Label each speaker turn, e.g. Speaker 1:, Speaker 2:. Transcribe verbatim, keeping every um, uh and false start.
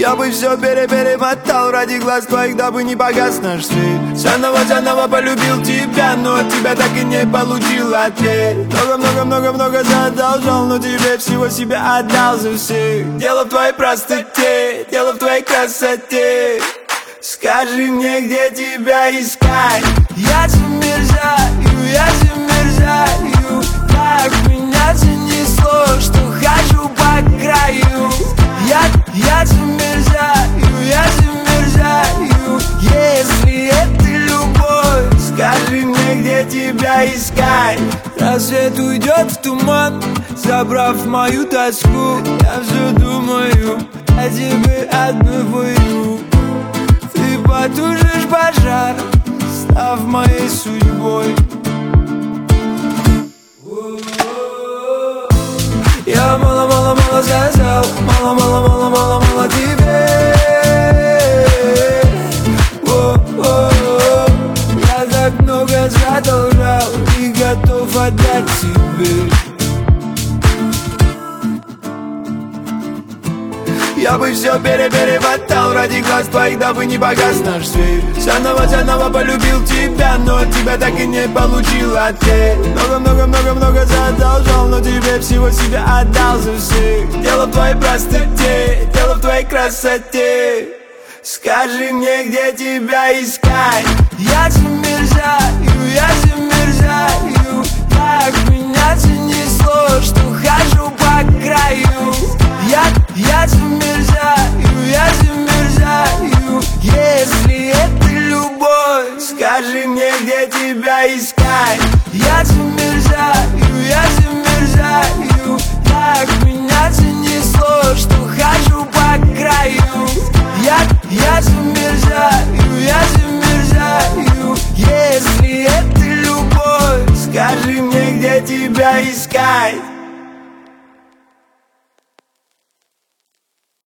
Speaker 1: Я бы все пере-перемотал ради глаз твоих, дабы не погас наш свет. Заново-заново полюбил тебя, но от тебя так и не получил ответ. Много-много-много-много задолжал, но тебе всего себя отдал за всех. Дело в твоей простоте, дело в твоей красоте. Скажи мне, где тебя искать. Я замерзаю, я замерзаю. Так меня занесло, что хожу по краю. Я, я замерзаю, я замерзаю. Если это любовь, скажи мне, где тебя искать. Рассвет уйдет в туман, забрав мою тоску. Я все думаю о тебе одного. Ты потушишь пожар, став моей судьбой. Я мало-мало-мало сказал, мало-мало-мало-мало-мало тебе. О-о-о. Я так много задолжал и готов отдать тебе. Я бы все пере-перемотал ради глаз твоих, дабы не погас наш свет. Заново-заново полюбил тебя, но от тебя так и не получил ответ. Много-много-много-много задолжал, но тебе всего себя отдал за всех. Дело в твоей простоте, дело в твоей красоте. Скажи мне, где тебя искать. Я замерзаю, я замерзаю. Так меня занесло, что хожу по краю. Я, я замерзаю, я замерзаю. Если это любовь, скажи мне, где тебя искать. Я замерзаю, я замерзаю. Так меня занесло, что хожу по краю. Я, я замерзаю, я замерзаю. Если это любовь, скажи мне, где тебя искать.